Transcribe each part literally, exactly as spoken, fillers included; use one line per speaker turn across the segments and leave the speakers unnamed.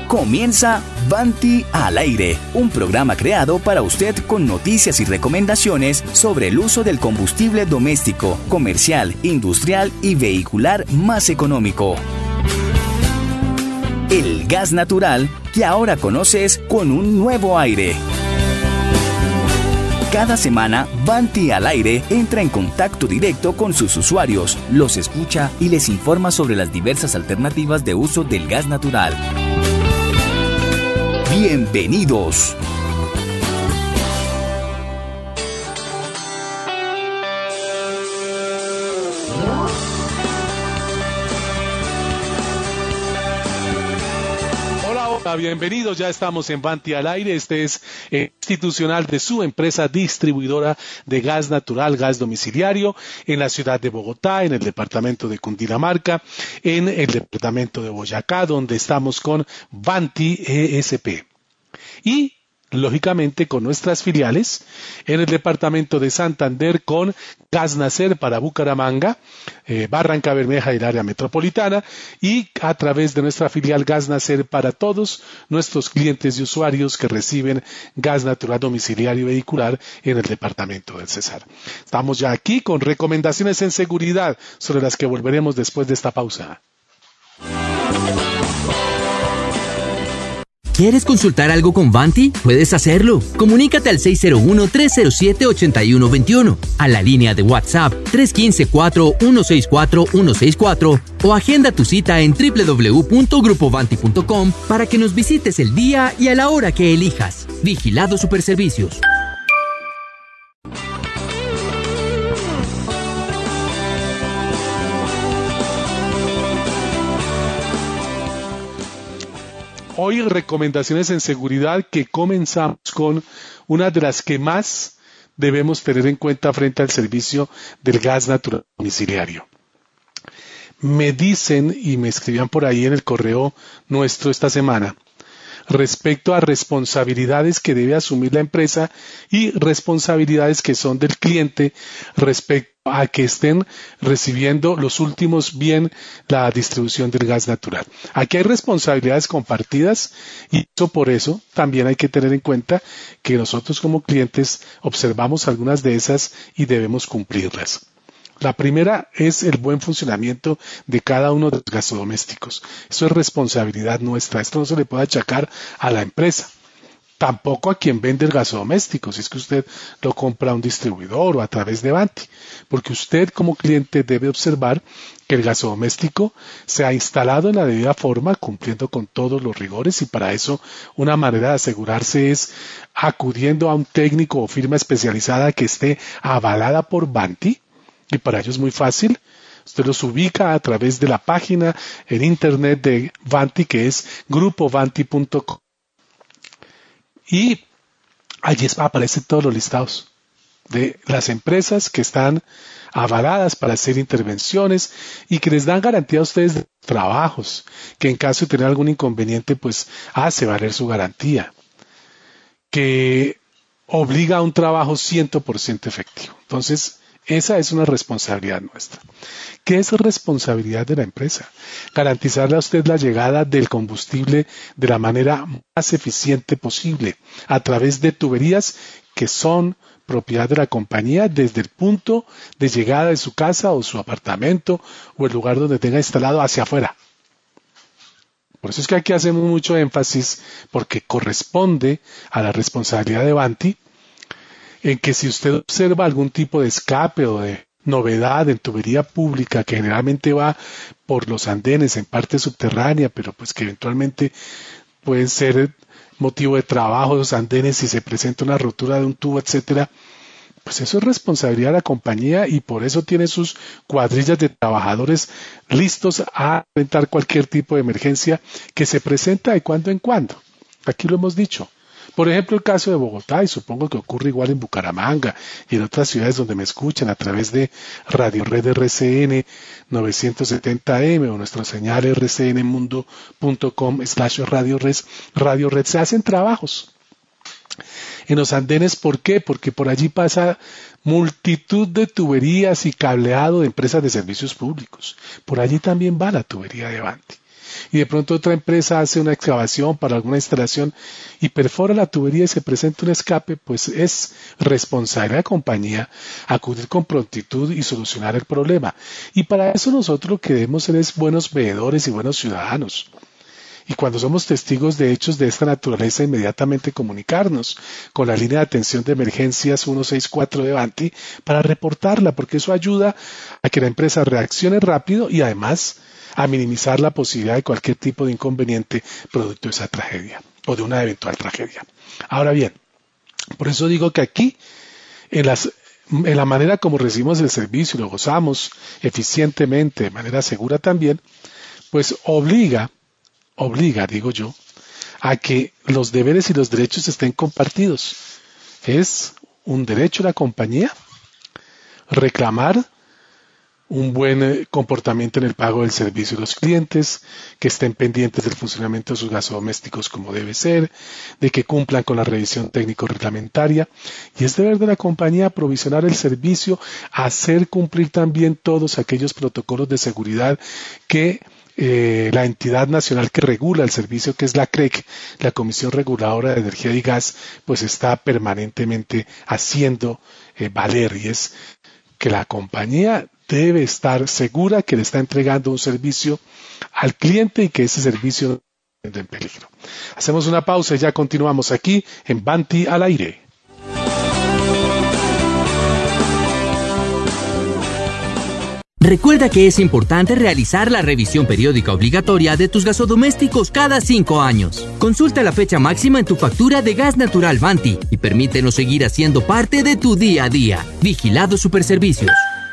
Comienza Vanti al aire, un programa creado para usted con noticias y recomendaciones sobre el uso del combustible doméstico, comercial, industrial y vehicular más económico. El gas natural que ahora conoces con un nuevo aire. Cada semana, Vanti al aire entra en contacto directo con sus usuarios, los escucha y les informa sobre las diversas alternativas de uso del gas natural. ¡Bienvenidos!
Bienvenidos, ya estamos en Vanti al aire. Este es eh, institucional de su empresa distribuidora de gas natural, gas domiciliario en la ciudad de Bogotá, en el departamento de Cundinamarca, en el departamento de Boyacá, donde estamos con Vanti E S P. Y lógicamente con nuestras filiales en el departamento de Santander con Gas Nacer para Bucaramanga, eh, Barranca Bermeja y el área metropolitana, y a través de nuestra filial Gas Nacer para todos nuestros clientes y usuarios que reciben gas natural domiciliario y vehicular en el departamento del Cesar. Estamos ya aquí con recomendaciones en seguridad sobre las que volveremos después de esta pausa.
¿Quieres consultar algo con Vanti? Puedes hacerlo. Comunícate al seis cero uno, tres cero siete, ocho uno dos uno, a la línea de WhatsApp tres uno cinco, cuatro uno seis cuatro uno seis cuatro o agenda tu cita en doble u doble u doble u punto grupo vanti punto com para que nos visites el día y a la hora que elijas. Vigilado Superservicios.
Hoy recomendaciones en seguridad que comenzamos con una de las que más debemos tener en cuenta frente al servicio del gas natural domiciliario. Me dicen y me escribían por ahí en el correo nuestro esta semana respecto a responsabilidades que debe asumir la empresa y responsabilidades que son del cliente respecto a que estén recibiendo los últimos bien la distribución del gas natural. Aquí hay responsabilidades compartidas y eso por eso también hay que tener en cuenta que nosotros como clientes observamos algunas de esas y debemos cumplirlas. La primera es el buen funcionamiento de cada uno de los gasodomésticos. Eso es responsabilidad nuestra. Esto no se le puede achacar a la empresa. Tampoco a quien vende el gasodoméstico, si es que usted lo compra a un distribuidor o a través de Vanti. Porque usted como cliente debe observar que el gasodoméstico se ha instalado en la debida forma, cumpliendo con todos los rigores, y para eso una manera de asegurarse es acudiendo a un técnico o firma especializada que esté avalada por Vanti. Y para ello es muy fácil. Usted los ubica a través de la página en internet de Vanti, que es grupo vanti punto com. Y allí aparecen todos los listados de las empresas que están avaladas para hacer intervenciones y que les dan garantía a ustedes de trabajos, que en caso de tener algún inconveniente, pues hace valer su garantía, que obliga a un trabajo cien por ciento efectivo. Entonces, esa es una responsabilidad nuestra. ¿Qué es responsabilidad de la empresa? Garantizarle a usted la llegada del combustible de la manera más eficiente posible a través de tuberías que son propiedad de la compañía desde el punto de llegada de su casa o su apartamento o el lugar donde tenga instalado hacia afuera. Por eso es que aquí hacemos mucho énfasis porque corresponde a la responsabilidad de Vanti en que si usted observa algún tipo de escape o de novedad en tubería pública que generalmente va por los andenes en parte subterránea, pero pues que eventualmente pueden ser motivo de trabajo de los andenes si se presenta una rotura de un tubo, etcétera, pues eso es responsabilidad de la compañía y por eso tiene sus cuadrillas de trabajadores listos a enfrentar cualquier tipo de emergencia que se presenta de cuando en cuando. Aquí lo hemos dicho. Por ejemplo, el caso de Bogotá, y supongo que ocurre igual en Bucaramanga y en otras ciudades donde me escuchan a través de Radio Red R C N novecientos setenta M o nuestra señal r c n mundo punto com slash radio red, radio red, se hacen trabajos en los andenes. ¿Por qué? Porque por allí pasa multitud de tuberías y cableado de empresas de servicios públicos. Por allí también va la tubería de Vanti. y de pronto otra empresa hace una excavación para alguna instalación y perfora la tubería y se presenta un escape, pues es responsabilidad de la compañía acudir con prontitud y solucionar el problema. Y para eso nosotros lo que debemos ser es buenos veedores y buenos ciudadanos. Y cuando somos testigos de hechos de esta naturaleza, inmediatamente comunicarnos con la línea de atención de emergencias ciento sesenta y cuatro de Vanti para reportarla, porque eso ayuda a que la empresa reaccione rápido y además a minimizar la posibilidad de cualquier tipo de inconveniente producto de esa tragedia o de una eventual tragedia. Ahora bien, por eso digo que aquí, en las en la manera como recibimos el servicio y lo gozamos eficientemente, de manera segura también, pues obliga obliga, digo yo, a que los deberes y los derechos estén compartidos. Es un derecho de la compañía reclamar un buen comportamiento en el pago del servicio de los clientes, que estén pendientes del funcionamiento de sus gasodomésticos como debe ser, de que cumplan con la revisión técnico-reglamentaria, y es deber de la compañía aprovisionar el servicio, hacer cumplir también todos aquellos protocolos de seguridad que Eh, la entidad nacional que regula el servicio, que es la C R E C, la Comisión Reguladora de Energía y Gas, pues está permanentemente haciendo eh, valer, y es que la compañía debe estar segura que le está entregando un servicio al cliente y que ese servicio no está en peligro. Hacemos una pausa y ya continuamos aquí en Vanti al aire.
Recuerda que es importante realizar la revisión periódica obligatoria de tus gasodomésticos cada cinco años. Consulta la fecha máxima en tu factura de gas natural Vanti y permítenos seguir haciendo parte de tu día a día. Vigilado Superservicios.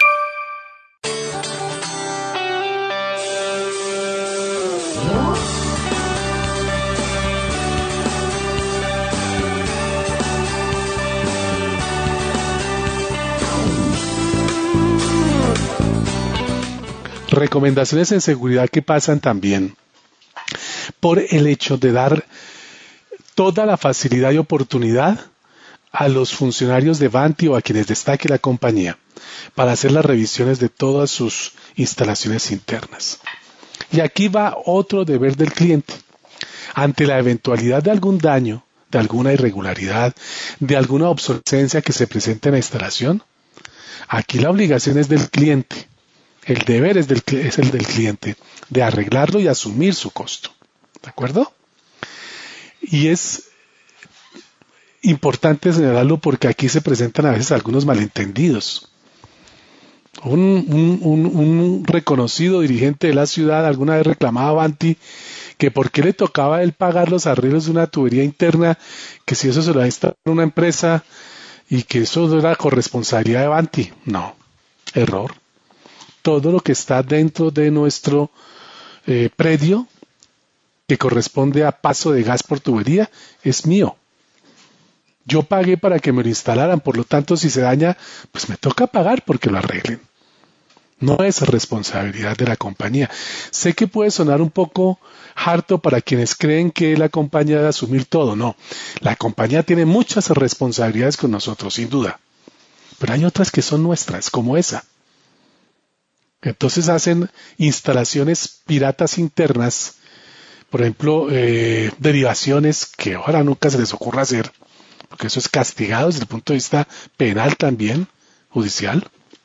Recomendaciones en seguridad que pasan también por el hecho de dar toda la facilidad y oportunidad a los funcionarios de Vanti o a quienes destaque la compañía para hacer las revisiones de todas sus instalaciones internas. Y aquí va otro deber del cliente. Ante la eventualidad de algún daño, de alguna irregularidad, de alguna obsolescencia que se presente en la instalación, aquí la obligación es del cliente. El deber es, del, es el del cliente, de arreglarlo y asumir su costo. ¿De acuerdo? Y es importante señalarlo porque aquí se presentan a veces algunos malentendidos. Un, un, un, un reconocido dirigente de la ciudad alguna vez reclamaba a Vanti que por qué le tocaba a él pagar los arreglos de una tubería interna, que si eso se lo ha instalado una empresa y que eso no era corresponsabilidad de Vanti. No, error. Todo lo que está dentro de nuestro eh, predio, que corresponde a paso de gas por tubería, es mío. Yo pagué para que me lo instalaran, por lo tanto, si se daña, pues me toca pagar porque lo arreglen. No es responsabilidad de la compañía. Sé que puede sonar un poco harto para quienes creen que la compañía debe asumir todo. No, la compañía tiene muchas responsabilidades con nosotros, sin duda. Pero hay otras que son nuestras, como esa. Entonces hacen instalaciones piratas internas, por ejemplo, eh, derivaciones que ojalá nunca se les ocurra hacer, porque eso es castigado desde el punto de vista penal también, judicial,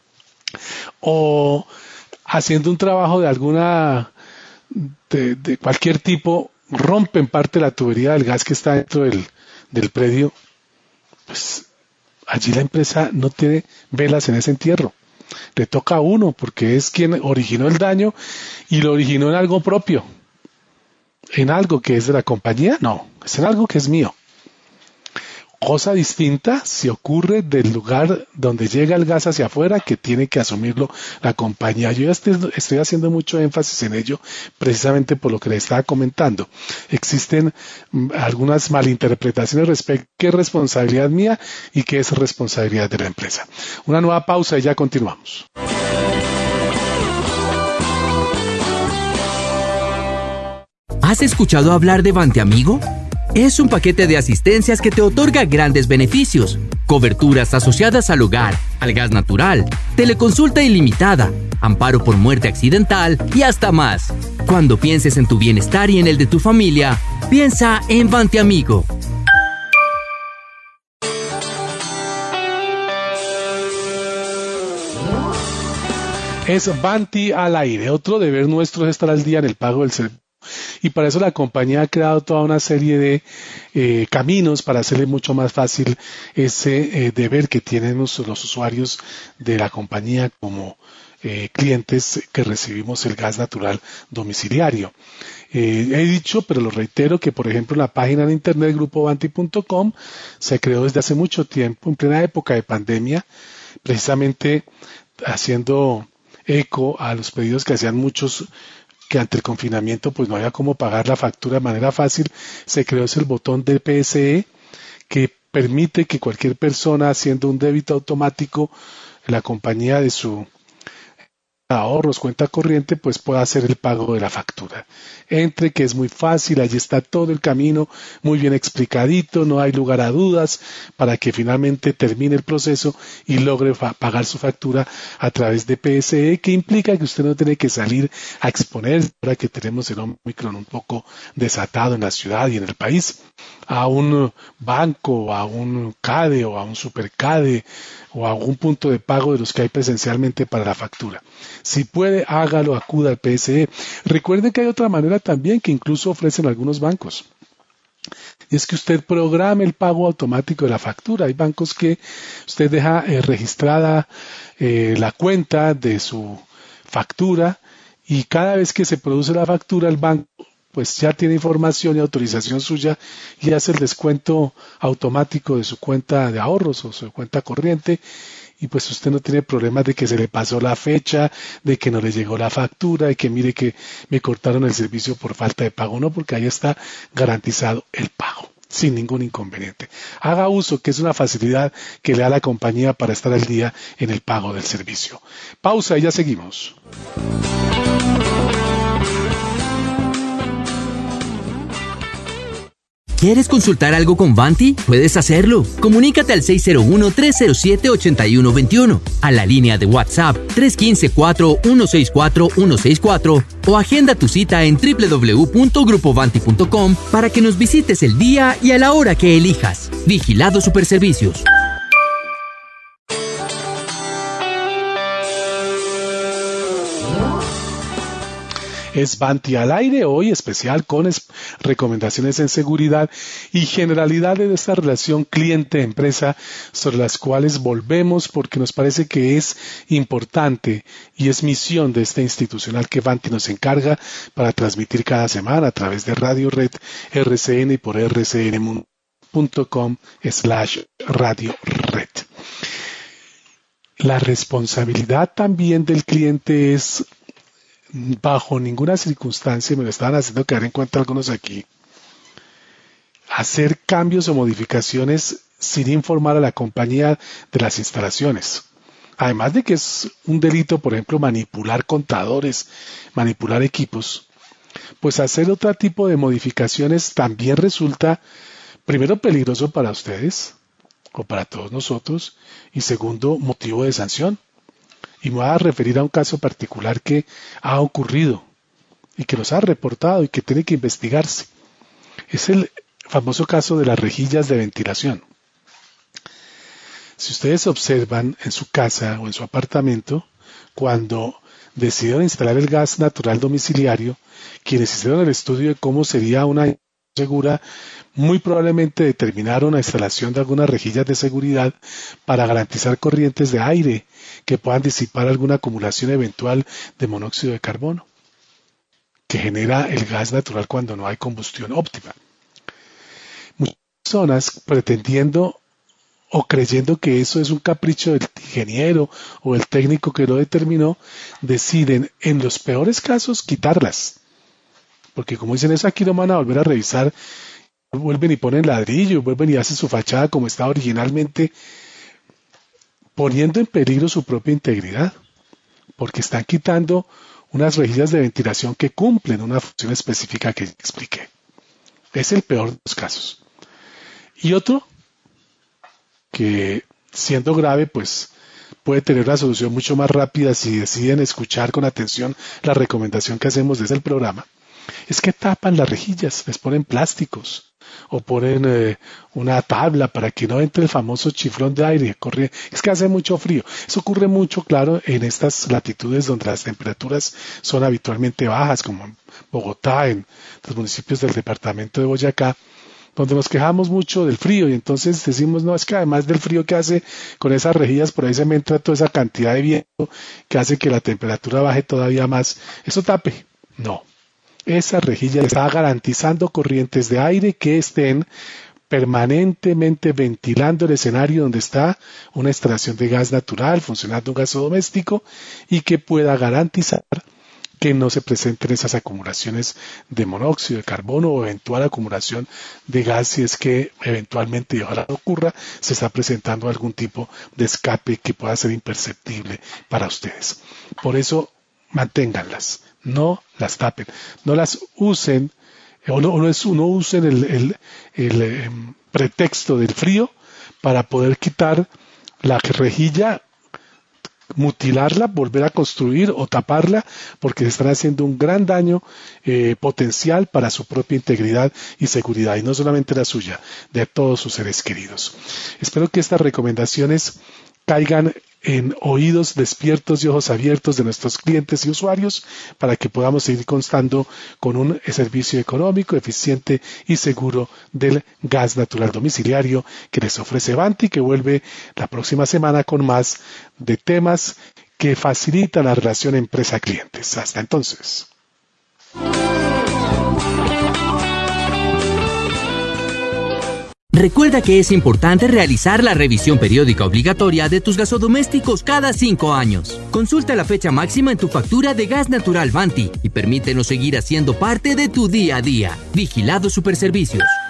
o haciendo un trabajo de alguna, de, de cualquier tipo, rompen parte de la tubería del gas que está dentro del, del predio, pues allí la empresa no tiene velas en ese entierro. Le toca a uno porque es quien originó el daño y lo originó en algo propio. ¿En algo que es de la compañía? No, es en algo que es mío. Cosa distinta si ocurre del lugar donde llega el gas hacia afuera, que tiene que asumirlo la compañía. Yo ya estoy, estoy haciendo mucho énfasis en ello precisamente por lo que le estaba comentando. Existen algunas malinterpretaciones respecto a qué es responsabilidad mía y qué es responsabilidad de la empresa. Una nueva pausa y ya continuamos.
¿Has escuchado hablar de Vanti Amigo? Es un paquete de asistencias que te otorga grandes beneficios, coberturas asociadas al hogar, al gas natural, teleconsulta ilimitada, amparo por muerte accidental y hasta más. Cuando pienses en tu bienestar y en el de tu familia, piensa en Vanti Amigo.
Es Vanti al aire. Otro deber nuestro es estar al día en el pago del servicio. Y para eso la compañía ha creado toda una serie de eh, caminos para hacerle mucho más fácil ese eh, deber que tienen los, los usuarios de la compañía como eh, clientes que recibimos el gas natural domiciliario. Eh, he dicho, pero lo reitero, que por ejemplo en la página de internet grupo vanti punto com se creó desde hace mucho tiempo, en plena época de pandemia, precisamente haciendo eco a los pedidos que hacían muchos que ante el confinamiento pues no había cómo pagar la factura de manera fácil. Se creó ese el botón de P S E que permite que cualquier persona haciendo un débito automático en la compañía de su ahorros, cuenta corriente, pues pueda hacer el pago de la factura. Entre que es muy fácil, allí está todo el camino muy bien explicadito, no hay lugar a dudas para que finalmente termine el proceso y logre pagar su factura a través de P S E, que implica que usted no tiene que salir a exponer, ahora que tenemos el Omicron un poco desatado en la ciudad y en el país, a un banco, a un CADE o a un superCADE o a algún punto de pago de los que hay presencialmente para la factura. Si puede, hágalo, acuda al P S E. Recuerden que hay otra manera también que incluso ofrecen algunos bancos. Y es que usted programe el pago automático de la factura. Hay bancos que usted deja eh, registrada eh, la cuenta de su factura y cada vez que se produce la factura, el banco pues ya tiene información y autorización suya y hace el descuento automático de su cuenta de ahorros o su cuenta corriente y pues usted no tiene problemas de que se le pasó la fecha, de que no le llegó la factura, de que mire que me cortaron el servicio por falta de pago, no, porque ahí está garantizado el pago sin ningún inconveniente. Haga uso, que es una facilidad que le da la compañía para estar al día en el pago del servicio. Pausa y ya seguimos.
¿Quieres consultar algo con Vanti? Puedes hacerlo. Comunícate al seis cero uno, tres cero siete, ocho uno dos uno, a la línea de WhatsApp tres uno cinco, cuatro uno seis cuatro uno seis cuatro o agenda tu cita en doble u doble u doble u punto grupo vanti punto com para que nos visites el día y a la hora que elijas. Vigilado Superservicios.
Es Vanti al aire, hoy especial con recomendaciones en seguridad y generalidades de esta relación cliente-empresa sobre las cuales volvemos porque nos parece que es importante y es misión de esta institucional que Vanti nos encarga para transmitir cada semana a través de Radio Red R C N y por r c n punto com slash Radio Red. La responsabilidad también del cliente es bajo ninguna circunstancia, me lo estaban haciendo quedar en cuenta algunos aquí, hacer cambios o modificaciones sin informar a la compañía de las instalaciones. Además de que es un delito, por ejemplo, manipular contadores, manipular equipos, pues hacer otro tipo de modificaciones también resulta, primero, peligroso para ustedes o para todos nosotros y segundo, motivo de sanción. Y me voy a referir a un caso particular que ha ocurrido y que nos ha reportado y que tiene que investigarse. Es el famoso caso de las rejillas de ventilación. Si ustedes observan en su casa o en su apartamento, cuando decidieron instalar el gas natural domiciliario, quienes hicieron el estudio de cómo sería una segura, muy probablemente determinaron la instalación de algunas rejillas de seguridad para garantizar corrientes de aire que puedan disipar alguna acumulación eventual de monóxido de carbono, que genera el gas natural cuando no hay combustión óptima. Muchas personas pretendiendo o creyendo que eso es un capricho del ingeniero o el técnico que lo determinó, deciden en los peores casos quitarlas. Porque como dicen, eso aquí no van a volver a revisar, vuelven y ponen ladrillo, vuelven y hacen su fachada como estaba originalmente, poniendo en peligro su propia integridad, porque están quitando unas rejillas de ventilación que cumplen una función específica que expliqué. Es el peor de los casos. Y otro, que siendo grave, pues puede tener una solución mucho más rápida si deciden escuchar con atención la recomendación que hacemos desde el programa, es que tapan las rejillas, les ponen plásticos o ponen eh, una tabla para que no entre el famoso chiflón de aire. Corre, es que hace mucho frío. Eso ocurre mucho, claro, en estas latitudes donde las temperaturas son habitualmente bajas, como en Bogotá, en los municipios del departamento de Boyacá, donde nos quejamos mucho del frío y entonces decimos, no, es que además del frío que hace con esas rejillas, por ahí se me entra toda esa cantidad de viento que hace que la temperatura baje todavía más. Eso tape. No. Esa rejilla está garantizando corrientes de aire que estén permanentemente ventilando el escenario donde está una extracción de gas natural, funcionando un gaso doméstico, y que pueda garantizar que no se presenten esas acumulaciones de monóxido de carbono o eventual acumulación de gas si es que eventualmente, y ojalá no ocurra, se está presentando algún tipo de escape que pueda ser imperceptible para ustedes. Por eso, manténganlas. No las tapen, no las usen, o no, no, es, no usen el, el, el eh, pretexto del frío para poder quitar la rejilla, mutilarla, volver a construir o taparla, porque están haciendo un gran daño eh, potencial para su propia integridad y seguridad, y no solamente la suya, de todos sus seres queridos. Espero que estas recomendaciones caigan en oídos despiertos y ojos abiertos de nuestros clientes y usuarios para que podamos seguir constando con un servicio económico, eficiente y seguro del gas natural domiciliario que les ofrece Vanti, que vuelve la próxima semana con más de temas que facilitan la relación empresa-clientes. Hasta entonces.
Recuerda que es importante realizar la revisión periódica obligatoria de tus gasodomésticos cada cinco años. Consulta la fecha máxima en tu factura de gas natural Vanti y permítenos seguir haciendo parte de tu día a día. Vigilado Superservicios.